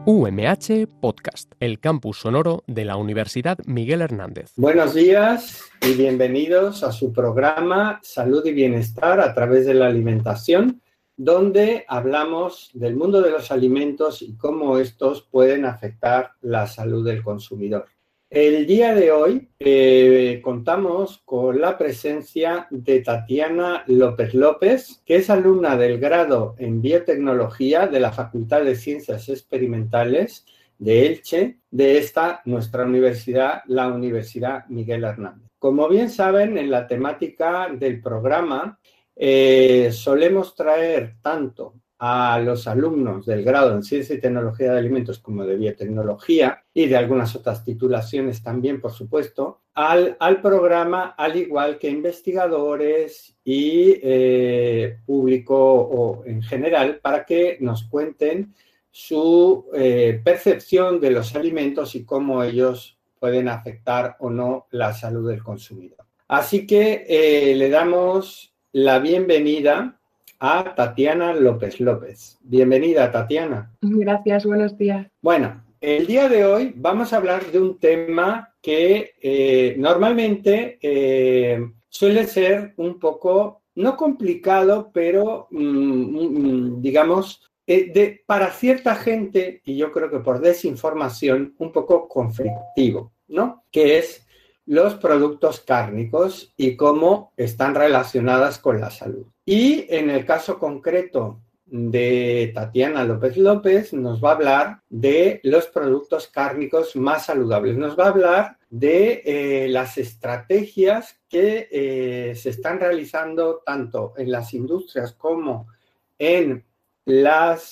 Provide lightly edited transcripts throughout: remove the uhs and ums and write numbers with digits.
UMH Podcast, el campus sonoro de la Universidad Miguel Hernández. Buenos días y bienvenidos a su programa Salud y Bienestar a través de la alimentación, donde hablamos del mundo de los alimentos y cómo estos pueden afectar la salud del consumidor. El día de hoy contamos con la presencia de Tatiana López López, que es alumna del grado en Biotecnología de la Facultad de Ciencias Experimentales de Elche, de nuestra universidad, la Universidad Miguel Hernández. Como bien saben, en la temática del programa solemos traer tanto a los alumnos del grado en Ciencia y Tecnología de Alimentos como de Biotecnología y de algunas otras titulaciones también, por supuesto, al programa, al igual que investigadores y público o en general, para que nos cuenten su percepción de los alimentos y cómo ellos pueden afectar o no la salud del consumidor. Así que le damos la bienvenida a Tatiana López López. Bienvenida, Tatiana. Gracias, buenos días. Bueno, el día de hoy vamos a hablar de un tema que normalmente suele ser un poco, no complicado, pero digamos, para cierta gente, y yo creo que por desinformación, un poco conflictivo, ¿no? Que es los productos cárnicos y cómo están relacionadas con la salud. Y en el caso concreto de Tatiana López López, nos va a hablar de los productos cárnicos más saludables. Nos va a hablar de las estrategias que se están realizando tanto en las industrias como en las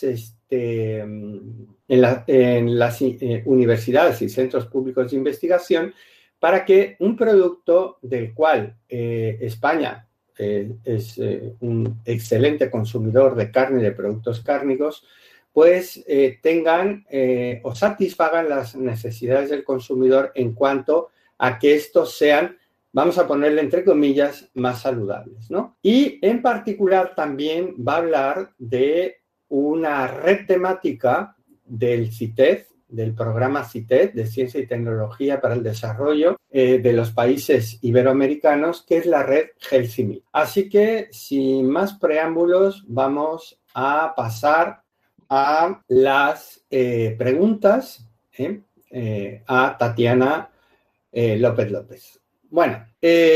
universidades y centros públicos de investigación, para que un producto del cual España es un excelente consumidor de carne y de productos cárnicos, pues tengan o satisfagan las necesidades del consumidor en cuanto a que estos sean, vamos a ponerle entre comillas, más saludables, ¿no? Y en particular también va a hablar de una red temática del CITED, del programa CITED de Ciencia y Tecnología para el Desarrollo de los países iberoamericanos, que es la red HealthyMe. Así que, sin más preámbulos, vamos a pasar a las preguntas a Tatiana López López. Bueno,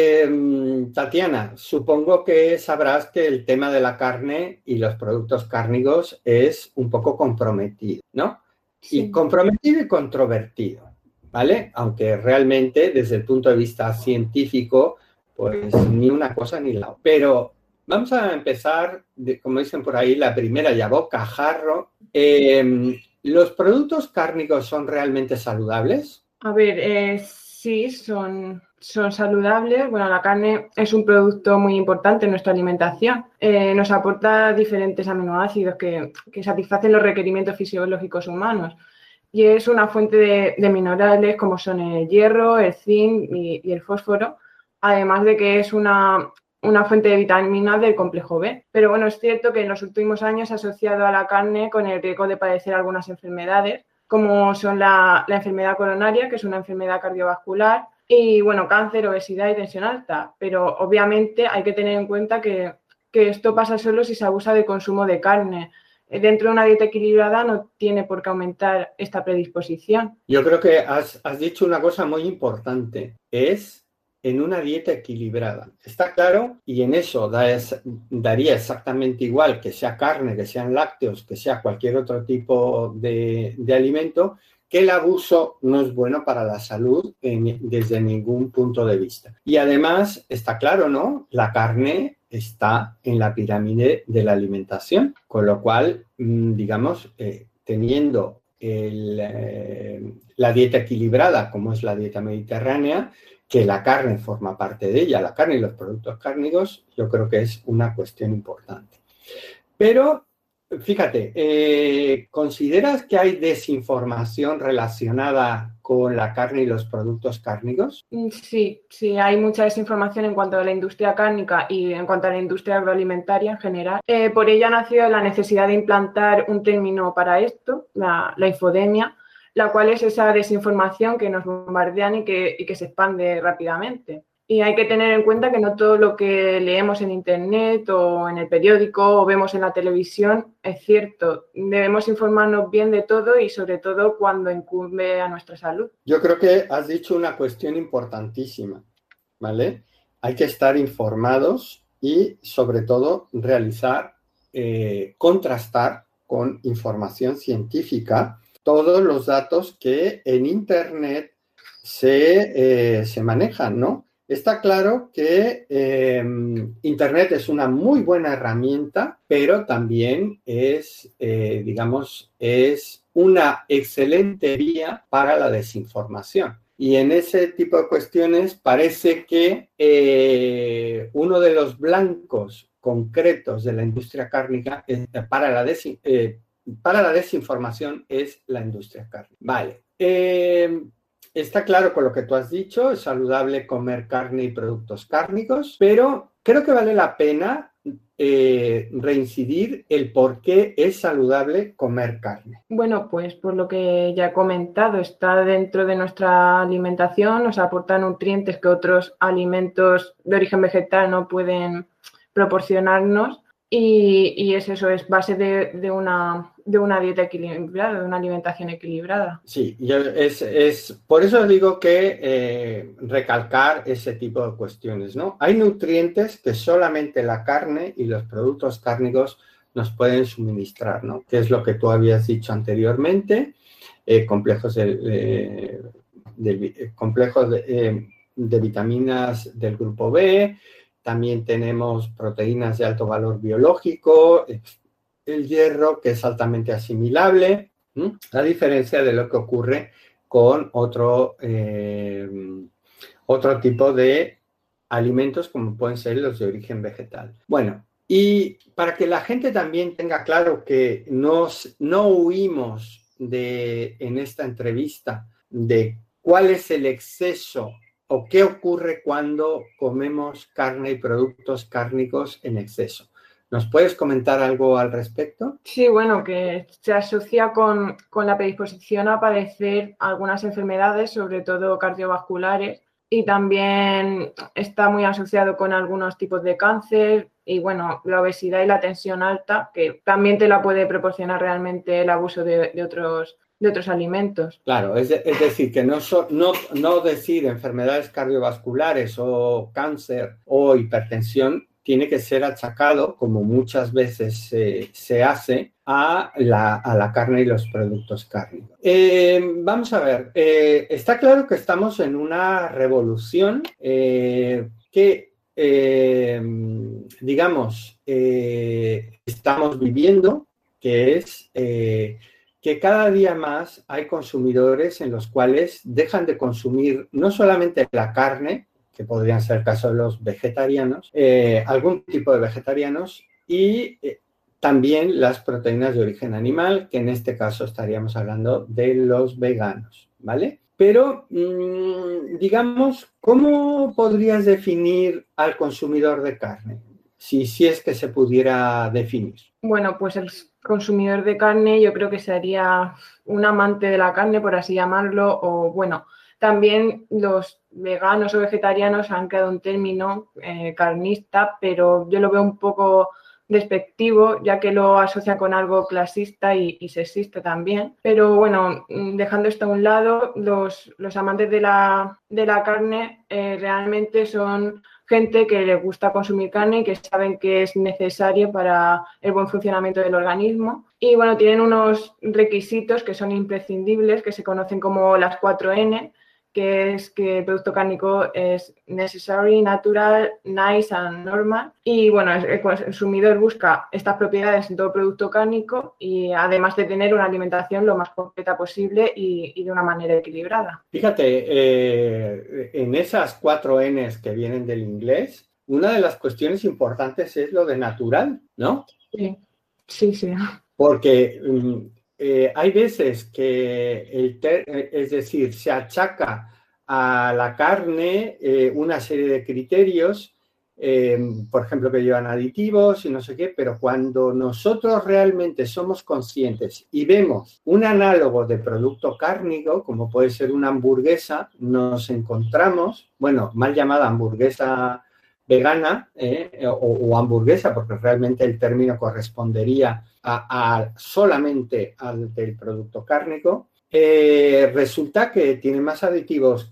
Tatiana, supongo que sabrás que el tema de la carne y los productos cárnicos es un poco comprometido, ¿no? Sí. Y comprometido y controvertido, ¿vale? Aunque realmente desde el punto de vista científico, pues ni una cosa ni la otra. Pero vamos a empezar, como dicen por ahí, la primera y a bocajarro. ¿Los productos cárnicos son realmente saludables? A ver, sí, son saludables. Bueno, la carne es un producto muy importante en nuestra alimentación. Nos aporta diferentes aminoácidos que satisfacen los requerimientos fisiológicos humanos. Y es una fuente de minerales como son el hierro, el zinc y el fósforo, además de que es una fuente de vitaminas del complejo B. Pero bueno, es cierto que en los últimos años se ha asociado a la carne con el riesgo de padecer algunas enfermedades, como son la enfermedad coronaria, que es una enfermedad cardiovascular, y bueno, cáncer, obesidad y tensión alta. Pero obviamente hay que tener en cuenta que esto pasa solo si se abusa del consumo de carne. Dentro de una dieta equilibrada no tiene por qué aumentar esta predisposición. Yo creo que has dicho una cosa muy importante, es en una dieta equilibrada. Está claro, y en eso daría exactamente igual que sea carne, que sean lácteos, que sea cualquier otro tipo de alimento, que el abuso no es bueno para la salud desde ningún punto de vista. Y además, está claro, ¿no? La carne está en la pirámide de la alimentación, con lo cual, digamos, teniendo la dieta equilibrada, como es la dieta mediterránea, que la carne forma parte de ella, la carne y los productos cárnicos, yo creo que es una cuestión importante. Pero fíjate, ¿consideras que hay desinformación relacionada con la carne y los productos cárnicos? Sí, sí, hay mucha desinformación en cuanto a la industria cárnica y en cuanto a la industria agroalimentaria en general. Por ello ha nacido la necesidad de implantar un término para esto, la infodemia, la cual es esa desinformación que nos bombardean y que se expande rápidamente. Y hay que tener en cuenta que no todo lo que leemos en Internet o en el periódico o vemos en la televisión es cierto. Debemos informarnos bien de todo y sobre todo cuando incumbe a nuestra salud. Yo creo que has dicho una cuestión importantísima, ¿vale? Hay que estar informados y sobre todo realizar, contrastar con información científica todos los datos que en Internet se manejan, ¿no? Está claro que Internet es una muy buena herramienta, pero también es, es una excelente vía para la desinformación. Y en ese tipo de cuestiones parece que uno de los blancos concretos de la industria cárnica para la desinformación es la industria cárnica. Vale. Está claro con lo que tú has dicho, es saludable comer carne y productos cárnicos, pero creo que vale la pena reincidir el por qué es saludable comer carne. Bueno, pues por lo que ya he comentado, está dentro de nuestra alimentación, nos aporta nutrientes que otros alimentos de origen vegetal no pueden proporcionarnos. Y es eso, es base de una dieta equilibrada, de una alimentación equilibrada. Sí, por eso digo que recalcar ese tipo de cuestiones, ¿no? Hay nutrientes que solamente la carne y los productos cárnicos nos pueden suministrar, ¿no? Que es lo que tú habías dicho anteriormente, complejos de vitaminas del grupo B. También tenemos proteínas de alto valor biológico, el hierro, que es altamente asimilable, a diferencia de lo que ocurre con otro tipo de alimentos como pueden ser los de origen vegetal. Bueno, y para que la gente también tenga claro que no huimos en esta entrevista de cuál es el exceso o qué ocurre cuando comemos carne y productos cárnicos en exceso. ¿Nos puedes comentar algo al respecto? Sí, bueno, que se asocia con la predisposición a padecer algunas enfermedades, sobre todo cardiovasculares, y también está muy asociado con algunos tipos de cáncer y, bueno, la obesidad y la tensión alta, que también te la puede proporcionar realmente el abuso de otros alimentos. Claro, es decir, que no decir enfermedades cardiovasculares o cáncer o hipertensión tiene que ser achacado, como muchas veces se hace, a la carne y los productos cárnicos. Vamos a ver, está claro que estamos en una revolución que, estamos viviendo, que es que cada día más hay consumidores en los cuales dejan de consumir no solamente la carne, que podrían ser el caso de los vegetarianos, algún tipo de vegetarianos, y también las proteínas de origen animal, que en este caso estaríamos hablando de los veganos, ¿vale? Pero, ¿cómo podrías definir al consumidor de carne? Si es que se pudiera definir. Bueno, pues el consumidor de carne yo creo que sería un amante de la carne, por así llamarlo, o bueno, también los veganos o vegetarianos han creado un término carnista, pero yo lo veo un poco despectivo, ya que lo asocia con algo clasista y sexista también. Pero bueno, dejando esto a un lado, los amantes de la carne realmente son gente que les gusta consumir carne y que saben que es necesario para el buen funcionamiento del organismo. Y bueno, tienen unos requisitos que son imprescindibles, que se conocen como las 4 N, que es que el producto cárnico es necessary, natural, nice and normal. Y bueno, el consumidor busca estas propiedades en todo producto cárnico y además de tener una alimentación lo más completa posible y de una manera equilibrada. Fíjate, en esas 4 Ns que vienen del inglés, una de las cuestiones importantes es lo de natural, ¿no? Sí. Sí, sí. Porque hay veces que, es decir, se achaca a la carne una serie de criterios, por ejemplo, que llevan aditivos y no sé qué, pero cuando nosotros realmente somos conscientes y vemos un análogo de producto cárnico, como puede ser una hamburguesa, nos encontramos, bueno, mal llamada hamburguesa vegana o hamburguesa, porque realmente el término correspondería solamente al del producto cárnico, resulta que tiene más aditivos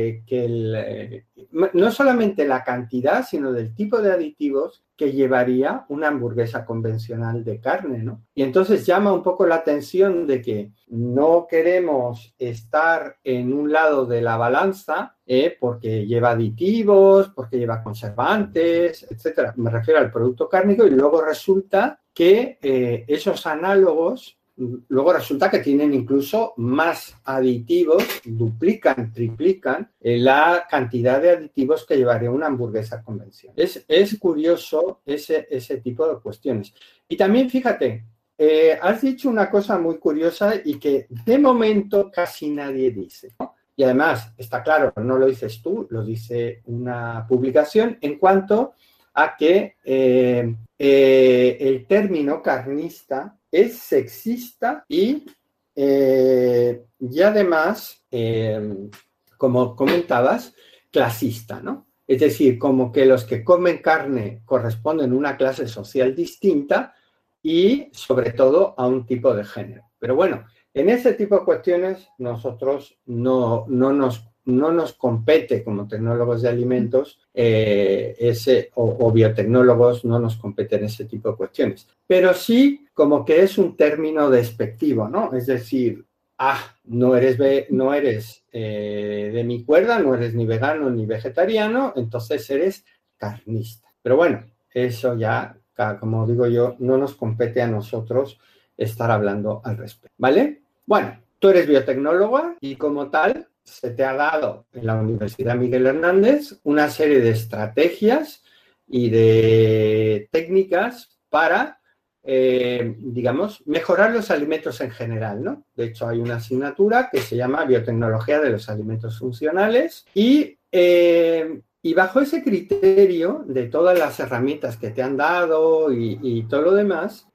no solamente la cantidad, sino del tipo de aditivos que llevaría una hamburguesa convencional de carne, ¿no? Y entonces llama un poco la atención de que no queremos estar en un lado de la balanza porque lleva aditivos, porque lleva conservantes, etcétera. Me refiero al producto cárnico y luego resulta que esos análogos luego resulta que tienen incluso más aditivos, duplican, triplican la cantidad de aditivos que llevaría una hamburguesa convencional. Es curioso ese tipo de cuestiones. Y también, fíjate, has dicho una cosa muy curiosa y que de momento casi nadie dice, ¿no? Y además, está claro, no lo dices tú, lo dice una publicación en cuanto a que el término carnista es sexista y además, como comentabas, clasista, ¿no? Es decir, como que los que comen carne corresponden a una clase social distinta y, sobre todo, a un tipo de género. Pero bueno, en ese tipo de cuestiones nosotros no nos compete como tecnólogos de alimentos o biotecnólogos, no nos competen ese tipo de cuestiones. Pero sí como que es un término despectivo, ¿no? Es decir, no eres de mi cuerda, no eres ni vegano ni vegetariano, entonces eres carnista. Pero bueno, eso ya, como digo yo, no nos compete a nosotros estar hablando al respecto, ¿vale? Bueno, tú eres biotecnóloga y como tal se te ha dado en la Universidad Miguel Hernández una serie de estrategias y de técnicas para, digamos, mejorar los alimentos en general, ¿no? De hecho, hay una asignatura que se llama Biotecnología de los Alimentos Funcionales y bajo ese criterio de todas las herramientas que te han dado y todo lo demás,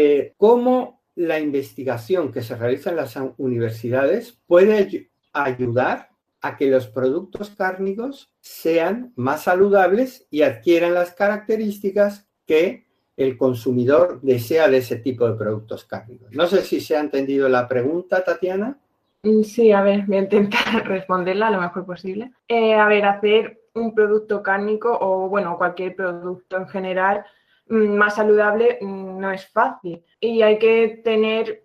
¿cómo la investigación que se realiza en las universidades puede ayudar a que los productos cárnicos sean más saludables y adquieran las características que el consumidor desea de ese tipo de productos cárnicos? No sé si se ha entendido la pregunta, Tatiana. Sí, a ver, voy a intentar responderla lo mejor posible. Hacer un producto cárnico o, bueno, cualquier producto en general más saludable no es fácil. Y hay que tener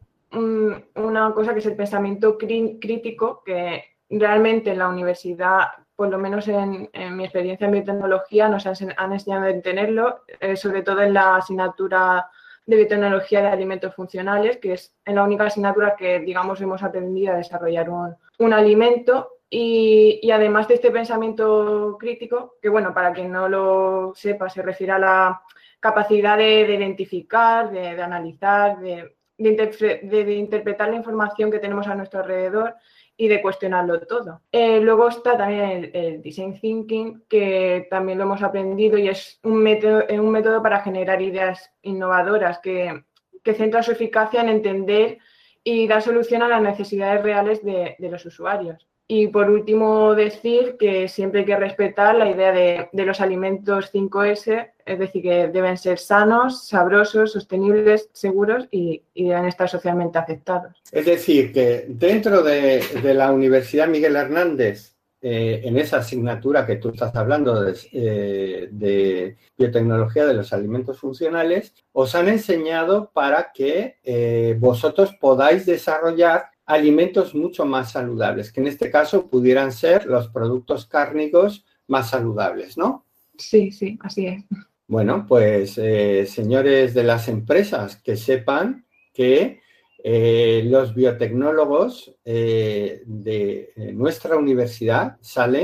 una cosa que es el pensamiento crítico, que realmente en la universidad, por lo menos en mi experiencia en biotecnología, nos han enseñado a tenerlo, sobre todo en la asignatura de biotecnología de alimentos funcionales, que es la única asignatura que, digamos, hemos aprendido a desarrollar un alimento. Y además de este pensamiento crítico, que, bueno, para quien no lo sepa, se refiere a la capacidad de identificar, de analizar, de interpretar la información que tenemos a nuestro alrededor y de cuestionarlo todo. Luego está también el Design Thinking, que también lo hemos aprendido y es un método para generar ideas innovadoras que centra su eficacia en entender y dar solución a las necesidades reales de los usuarios. Y por último, decir que siempre hay que respetar la idea de los alimentos 5S, es decir, que deben ser sanos, sabrosos, sostenibles, seguros y deben estar socialmente aceptados. Es decir, que dentro de la Universidad Miguel Hernández, en esa asignatura que tú estás hablando de biotecnología de los alimentos funcionales, os han enseñado para que vosotros podáis desarrollar alimentos mucho más saludables, que en este caso pudieran ser los productos cárnicos más saludables, ¿no? Sí, así es. Bueno, pues señores de las empresas, que sepan que los biotecnólogos de nuestra universidad salen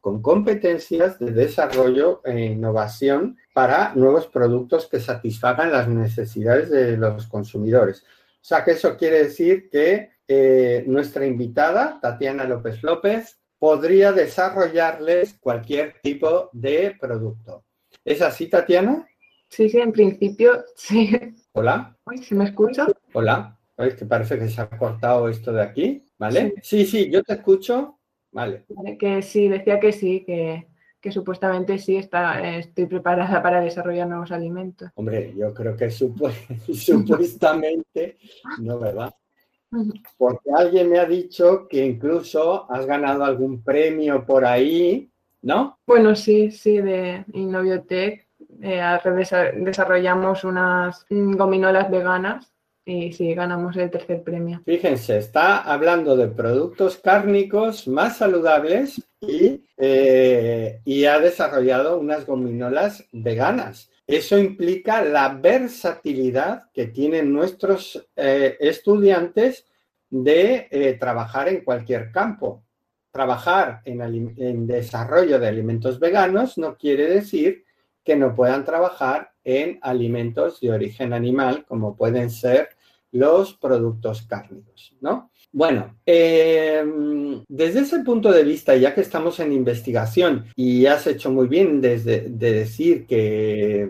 con competencias de desarrollo e innovación para nuevos productos que satisfagan las necesidades de los consumidores. O sea que eso quiere decir que nuestra invitada, Tatiana López López, podría desarrollarles cualquier tipo de producto. ¿Es así, Tatiana? Sí, en principio, sí. Hola. ¿Se me escucha? Hola. Es que parece que se ha cortado esto de aquí, ¿vale? Sí, Sí, yo te escucho. Vale. Que sí, decía que sí, que supuestamente sí estoy preparada para desarrollar nuevos alimentos. Hombre, yo creo que supuestamente, no, ¿verdad? Porque alguien me ha dicho que incluso has ganado algún premio por ahí, ¿no? Bueno, sí, de Innobiotech. Desarrollamos unas gominolas veganas y sí, ganamos el tercer premio. Fíjense, está hablando de productos cárnicos más saludables y ha desarrollado unas gominolas veganas. Eso implica la versatilidad que tienen nuestros estudiantes de trabajar en cualquier campo. Trabajar en desarrollo de alimentos veganos no quiere decir que no puedan trabajar en alimentos de origen animal, como pueden ser los productos cárnicos, ¿no? Bueno, desde ese punto de vista, ya que estamos en investigación y has hecho muy bien de decir que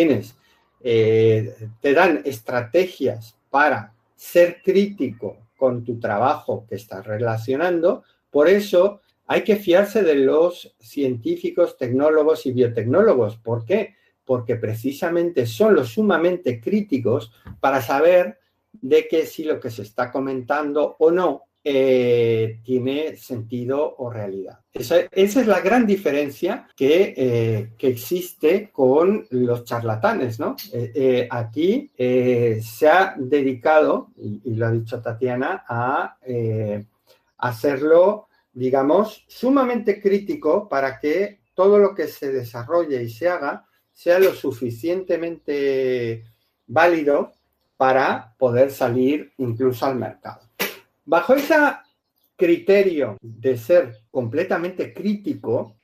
te dan estrategias para ser crítico con tu trabajo que estás relacionando, por eso hay que fiarse de los científicos, tecnólogos y biotecnólogos. ¿Por qué? Porque precisamente son los sumamente críticos para saber de que si lo que se está comentando o no tiene sentido o realidad. Esa es la gran diferencia que existe con los charlatanes, ¿no? Aquí se ha dedicado, y lo ha dicho Tatiana, a hacerlo, digamos, sumamente crítico para que todo lo que se desarrolle y se haga sea lo suficientemente válido para poder salir incluso al mercado. Bajo ese criterio de ser completamente crítico,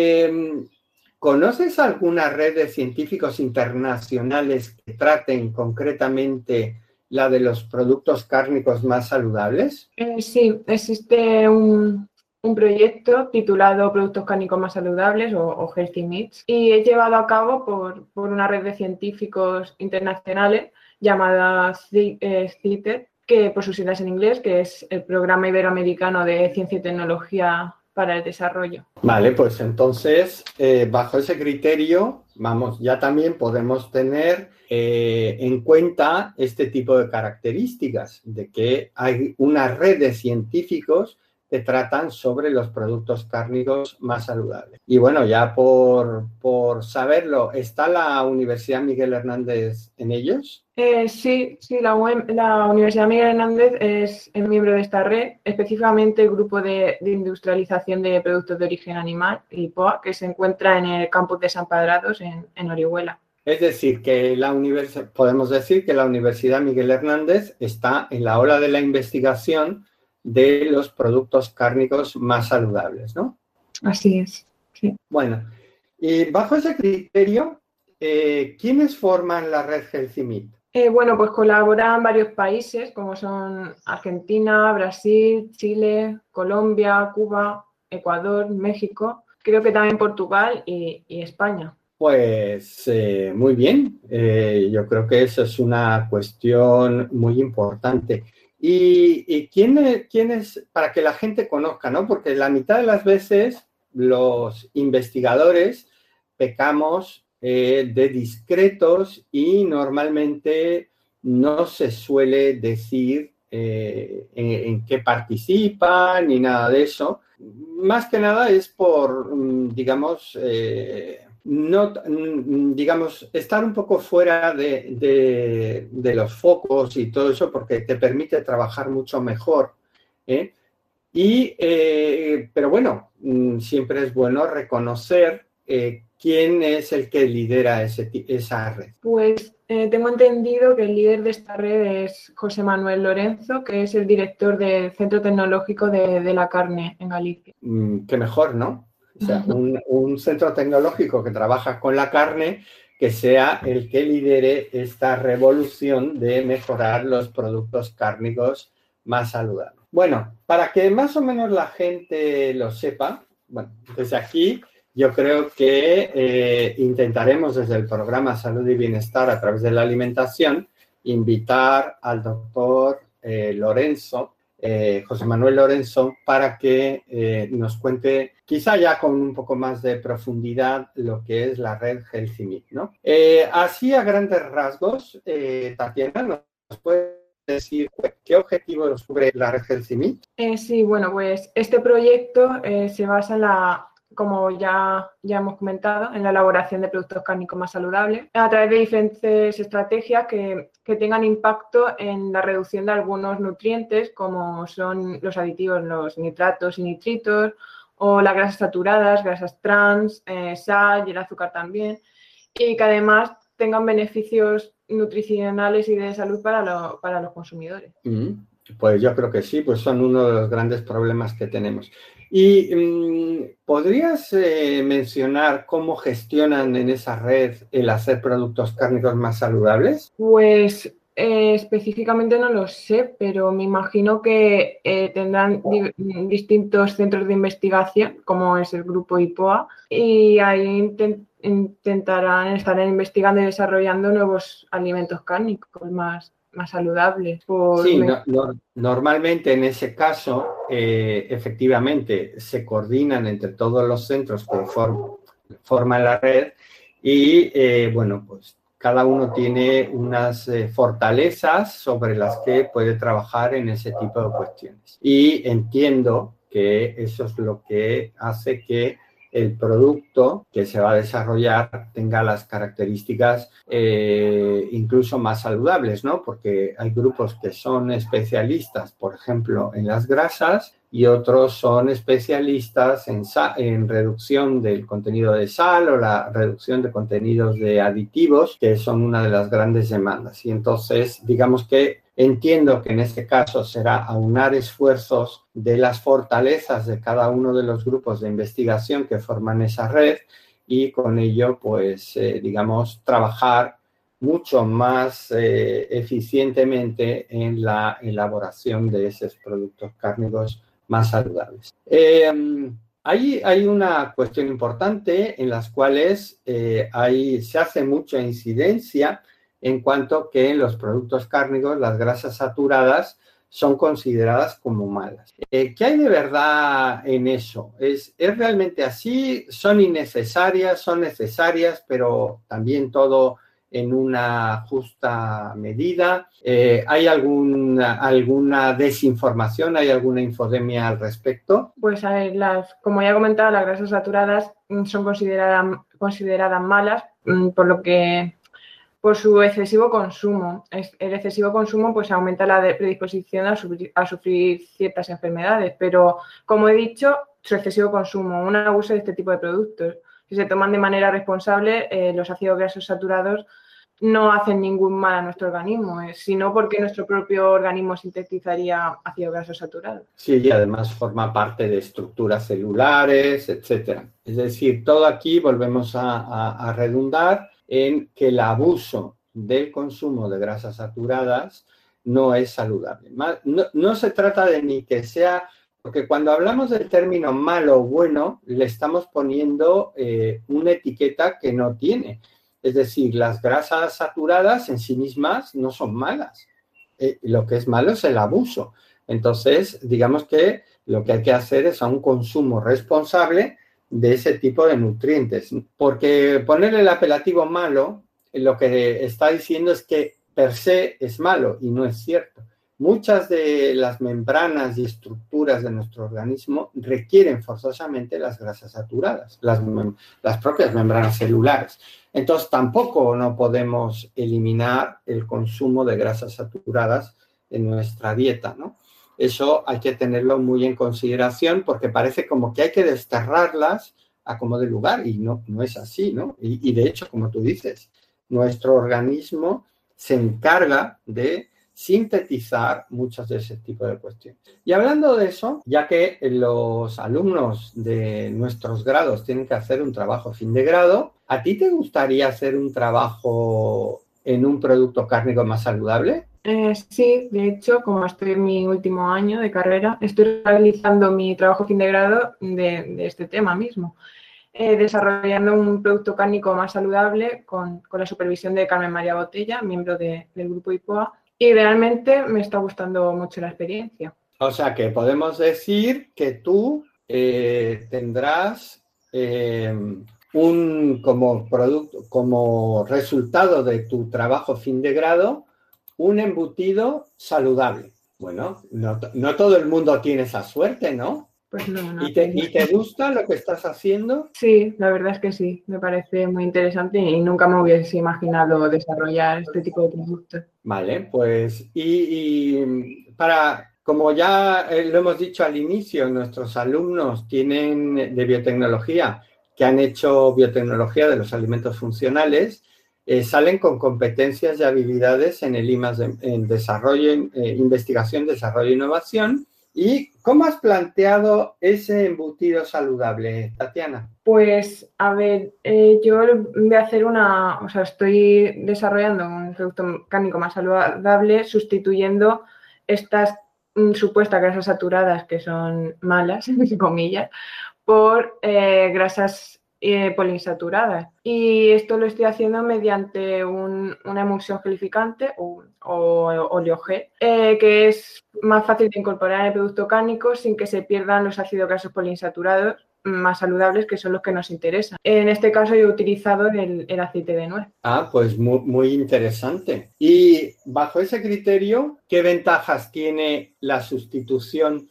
¿conoces alguna red de científicos internacionales que traten concretamente la de los productos cárnicos más saludables? Sí, existe un proyecto titulado Productos Cárnicos Más Saludables o Healthy Meats y es llevado a cabo por una red de científicos internacionales llamada CITES, que por sus siglas en inglés, que es el Programa Iberoamericano de Ciencia y Tecnología para el Desarrollo. Vale, pues entonces, bajo ese criterio, ya también podemos tener en cuenta este tipo de características, de que hay una red de científicos que tratan sobre los productos cárnicos más saludables. Y bueno, ya por saberlo, ¿está la Universidad Miguel Hernández en ellos? Sí, la Universidad Miguel Hernández es miembro de esta red, específicamente el Grupo de Industrialización de Productos de Origen Animal, IPOA, que se encuentra en el campus de San Padrados, en Orihuela. Es decir, que podemos decir que la Universidad Miguel Hernández está en la ola de la investigación de los productos cárnicos más saludables, ¿no? Así es, sí. Bueno, y bajo ese criterio, ¿quiénes forman la red Healthy Meat? Bueno, pues colaboran varios países como son Argentina, Brasil, Chile, Colombia, Cuba, Ecuador, México, creo que también Portugal y España. Pues muy bien, yo creo que eso es una cuestión muy importante. ¿Y quién es, para que la gente conozca, ¿no? Porque la mitad de las veces los investigadores pecamos de discretos y normalmente no se suele decir en qué participan ni nada de eso. Más que nada es por, digamos, estar un poco fuera de los focos y todo eso porque te permite trabajar mucho mejor. Pero bueno, siempre es bueno reconocer quién es el que lidera esa red. Pues tengo entendido que el líder de esta red es José Manuel Lorenzo, que es el director del Centro Tecnológico de la Carne en Galicia. Qué mejor, ¿no? O sea, un centro tecnológico que trabaja con la carne que sea el que lidere esta revolución de mejorar los productos cárnicos más saludables. Bueno, para que más o menos la gente lo sepa, bueno, desde aquí yo creo que intentaremos desde el programa Salud y Bienestar a través de la alimentación invitar al doctor José Manuel Lorenzo, para que nos cuente, quizá ya con un poco más de profundidad, lo que es la red Healthy Meat, ¿no? Así a grandes rasgos, Tatiana, ¿nos puede decir qué objetivos cubre la red Healthy Meat? Sí, bueno, pues este proyecto se basa en como ya hemos comentado, en la elaboración de productos cárnicos más saludables a través de diferentes estrategias que tengan impacto en la reducción de algunos nutrientes, como son los aditivos, los nitratos y nitritos, o las grasas saturadas, grasas trans, sal y el azúcar también, y que además tengan beneficios nutricionales y de salud para los consumidores. Pues yo creo que sí, pues son uno de los grandes problemas que tenemos. ¿Y podrías mencionar cómo gestionan en esa red el hacer productos cárnicos más saludables? Pues específicamente no lo sé, pero me imagino que tendrán distintos centros de investigación, como es el grupo IPOA, y ahí intentarán estar investigando y desarrollando nuevos alimentos cárnicos más saludables. Sí, normalmente en ese caso, efectivamente, se coordinan entre todos los centros que forman la red y, bueno, pues cada uno tiene unas fortalezas sobre las que puede trabajar en ese tipo de cuestiones. Y entiendo que eso es lo que hace que el producto que se va a desarrollar tenga las características incluso más saludables, ¿no? Porque hay grupos que son especialistas, por ejemplo, en las grasas y otros son especialistas en reducción del contenido de sal o la reducción de contenidos de aditivos, que son una de las grandes demandas. Y entonces, digamos que entiendo que en este caso será aunar esfuerzos de las fortalezas de cada uno de los grupos de investigación que forman esa red y con ello, pues, digamos, trabajar mucho más eficientemente en la elaboración de esos productos cárnicos más saludables. Hay una cuestión importante en las cuales se hace mucha incidencia en cuanto que en los productos cárnicos las grasas saturadas son consideradas como malas. ¿Qué hay de verdad en eso? ¿Es realmente así? ¿Son innecesarias? ¿Son necesarias, pero también todo en una justa medida? ¿Hay alguna desinformación? ¿Hay alguna infodemia al respecto? Pues a ver, como ya he comentado, las grasas saturadas son consideradas malas, por su excesivo consumo. El excesivo consumo pues aumenta la predisposición a sufrir ciertas enfermedades, pero como he dicho, su excesivo consumo, un abuso de este tipo de productos, si se toman de manera responsable, los ácidos grasos saturados no hacen ningún mal a nuestro organismo, sino porque nuestro propio organismo sintetizaría ácidos grasos saturados. Sí, y además forma parte de estructuras celulares, etcétera. Es decir, todo aquí volvemos a redundar en que el abuso del consumo de grasas saturadas no es saludable. No se trata de ni que sea, porque cuando hablamos del término malo o bueno, le estamos poniendo una etiqueta que no tiene. Es decir, las grasas saturadas en sí mismas no son malas. Lo que es malo es el abuso. Entonces, digamos que lo que hay que hacer es un consumo responsable de ese tipo de nutrientes. Porque ponerle el apelativo malo, lo que está diciendo es que per se es malo y no es cierto. Muchas de las membranas y estructuras de nuestro organismo requieren forzosamente las grasas saturadas, las propias membranas celulares. Entonces, tampoco no podemos eliminar el consumo de grasas saturadas en nuestra dieta, ¿no? Eso hay que tenerlo muy en consideración porque parece como que hay que desterrarlas a como de lugar y no es así, ¿no? Y de hecho, como tú dices, nuestro organismo se encarga de sintetizar muchos de ese tipo de cuestiones. Y hablando de eso, ya que los alumnos de nuestros grados tienen que hacer un trabajo fin de grado, ¿a ti te gustaría hacer un trabajo en un producto cárnico más saludable? Sí, de hecho, como estoy en mi último año de carrera, estoy realizando mi trabajo fin de grado de este tema mismo, desarrollando un producto cárnico más saludable con la supervisión de Carmen María Botella, miembro del grupo IPOA, y realmente me está gustando mucho la experiencia. O sea que podemos decir que tú tendrás como resultado de tu trabajo fin de grado, un embutido saludable. Bueno, no todo el mundo tiene esa suerte, ¿no? Pues no. ¿Y te gusta lo que estás haciendo? Sí, la verdad es que sí, me parece muy interesante y nunca me hubiese imaginado desarrollar este tipo de productos. Vale, pues como ya lo hemos dicho al inicio, nuestros alumnos tienen de biotecnología que han hecho biotecnología de los alimentos funcionales, salen con competencias y habilidades en el I+D+, en desarrollo, investigación, desarrollo e innovación. ¿Y cómo has planteado ese embutido saludable, Tatiana? Pues, a ver, yo voy a hacer estoy desarrollando un producto cárnico más saludable sustituyendo estas supuestas grasas saturadas que son malas, entre comillas, por grasas poliinsaturadas. Y esto lo estoy haciendo mediante una emulsión gelificante o oleogel, que es más fácil de incorporar en el producto cárnico sin que se pierdan los ácidos grasos poliinsaturados más saludables, que son los que nos interesan. En este caso yo he utilizado el aceite de nuez. Pues muy interesante. Y bajo ese criterio, ¿qué ventajas tiene la sustitución,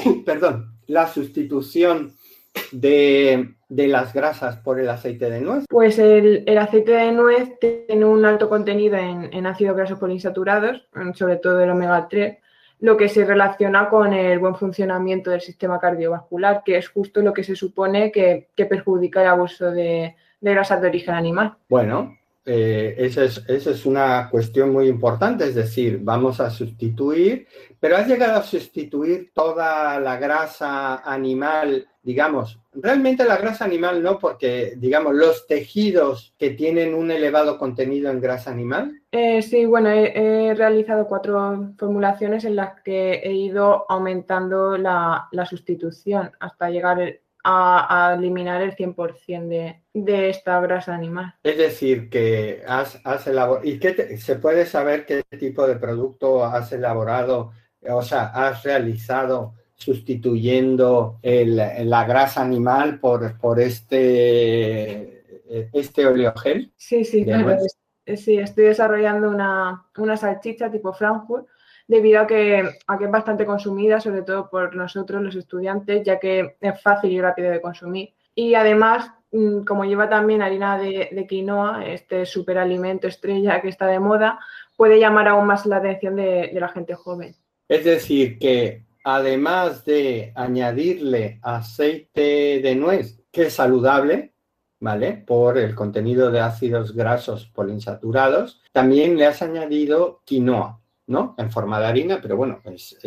la sustitución de las grasas por el aceite de nuez? Pues el aceite de nuez tiene un alto contenido en ácidos grasos poliinsaturados, sobre todo el omega 3, lo que se relaciona con el buen funcionamiento del sistema cardiovascular, que es justo lo que se supone que perjudica el abuso de grasas de origen animal. Bueno, esa es una cuestión muy importante, es decir, vamos a sustituir, pero ¿has llegado a sustituir toda la grasa animal? Digamos, realmente la grasa animal no, porque, digamos, los tejidos que tienen un elevado contenido en grasa animal. Sí, bueno, he realizado 4 formulaciones en las que he ido aumentando la sustitución hasta llegar a eliminar el 100% de esta grasa animal. Es decir, que has elaborado. ¿Y se puede saber qué tipo de producto has elaborado? O sea, has realizado sustituyendo la grasa animal por este oleogel. Sí, claro. Sí, estoy desarrollando una salchicha tipo Frankfurt debido a que es bastante consumida, sobre todo por nosotros los estudiantes, ya que es fácil y rápido de consumir. Y además, como lleva también harina de quinoa, este superalimento estrella que está de moda, puede llamar aún más la atención de la gente joven. Es decir, que además de añadirle aceite de nuez, que es saludable, ¿vale? Por el contenido de ácidos grasos poliinsaturados, también le has añadido quinoa, ¿no? En forma de harina, pero bueno,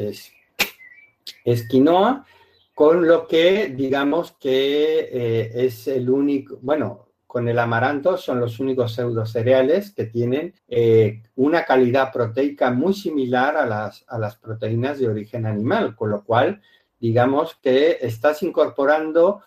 es quinoa, con lo que digamos que es el único, bueno, con el amaranto son los únicos pseudocereales que tienen una calidad proteica muy similar a las proteínas de origen animal, con lo cual digamos que estás incorporando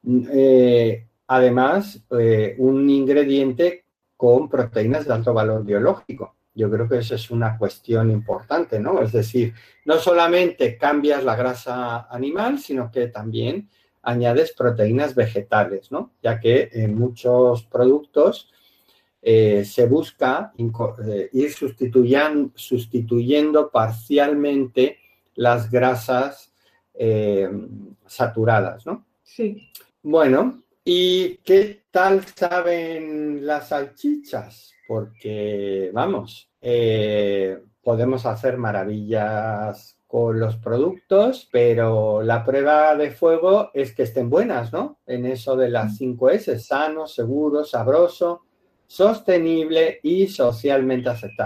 además un ingrediente con proteínas de alto valor biológico. Yo creo que eso es una cuestión importante, ¿no? Es decir, no solamente cambias la grasa animal, sino que también añades proteínas vegetales, ¿no? Ya que en muchos productos se busca ir sustituyendo parcialmente las grasas saturadas, ¿no? Sí. Bueno, ¿y qué tal saben las salchichas? Porque, vamos, podemos hacer maravillas con los productos, pero la prueba de fuego es que estén buenas, ¿no? En eso de las 5 S, sano, seguro, sabroso, sostenible y socialmente aceptada.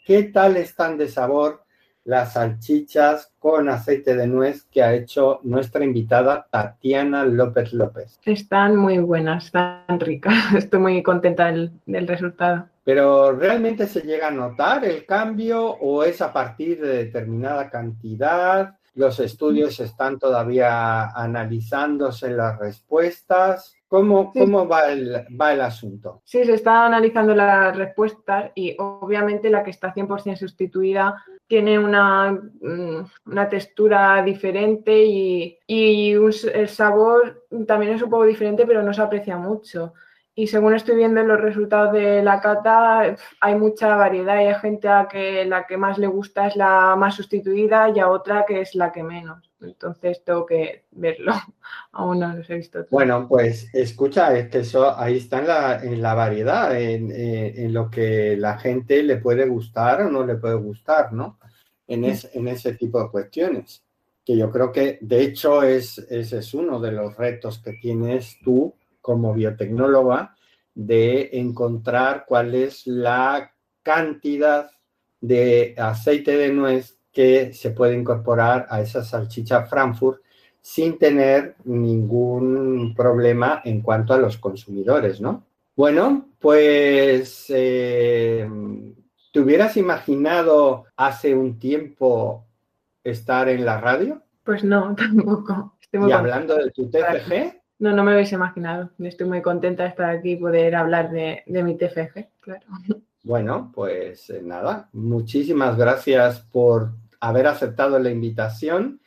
¿qué tal están de sabor las salchichas con aceite de nuez que ha hecho nuestra invitada Tatiana López López? Están muy buenas, están ricas. Estoy muy contenta del resultado. ¿Pero realmente se llega a notar el cambio o es a partir de determinada cantidad? ¿Los estudios están todavía analizándose las respuestas? ¿Cómo va el asunto? Sí, se están analizando las respuestas y obviamente la que está 100% sustituida tiene una textura diferente y el sabor también es un poco diferente, pero no se aprecia mucho. Y según estoy viendo en los resultados de la cata, hay mucha variedad y hay gente a que la que más le gusta es la más sustituida y a otra que es la que menos. Entonces tengo que verlo. Aún no los he visto todos. Bueno, pues escucha, es que eso ahí está en la variedad, en lo que la gente le puede gustar o no le puede gustar, ¿no? En ese tipo de cuestiones. Que yo creo que, de hecho, ese es uno de los retos que tienes tú como biotecnóloga, de encontrar cuál es la cantidad de aceite de nuez que se puede incorporar a esa salchicha Frankfurt sin tener ningún problema en cuanto a los consumidores, ¿no? Bueno, pues ¿te hubieras imaginado hace un tiempo estar en la radio? Pues no, tampoco. ¿Y hablando de tu TFG? No me habéis imaginado. Estoy muy contenta de estar aquí y poder hablar de mi TFG, claro. Bueno, pues nada, muchísimas gracias por haber aceptado la invitación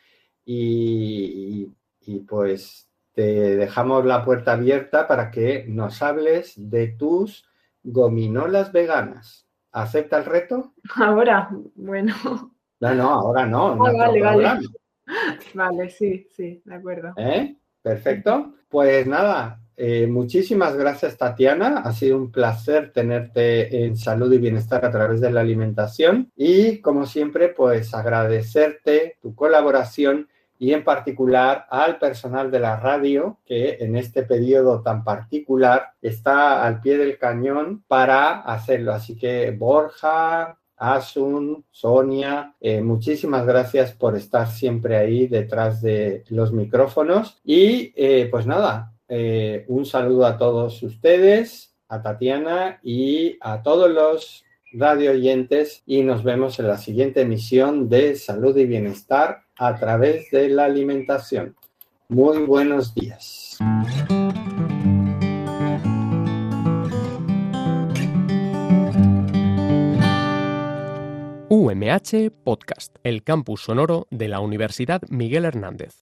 y pues te dejamos la puerta abierta para que nos hables de tus gominolas veganas. ¿Acepta el reto? Ahora, bueno. No, ahora no. Vale. Vale, sí, de acuerdo. Perfecto. Pues nada, muchísimas gracias, Tatiana. Ha sido un placer tenerte en Salud y Bienestar a través de la alimentación y, como siempre, pues agradecerte tu colaboración y en particular al personal de la radio que en este periodo tan particular está al pie del cañón para hacerlo. Así que Borja, Asun, Sonia, muchísimas gracias por estar siempre ahí detrás de los micrófonos y pues nada, un saludo a todos ustedes, a Tatiana y a todos los radio oyentes y nos vemos en la siguiente emisión de Salud y Bienestar a través de la alimentación. Muy buenos días. UMH Podcast, el campus sonoro de la Universidad Miguel Hernández.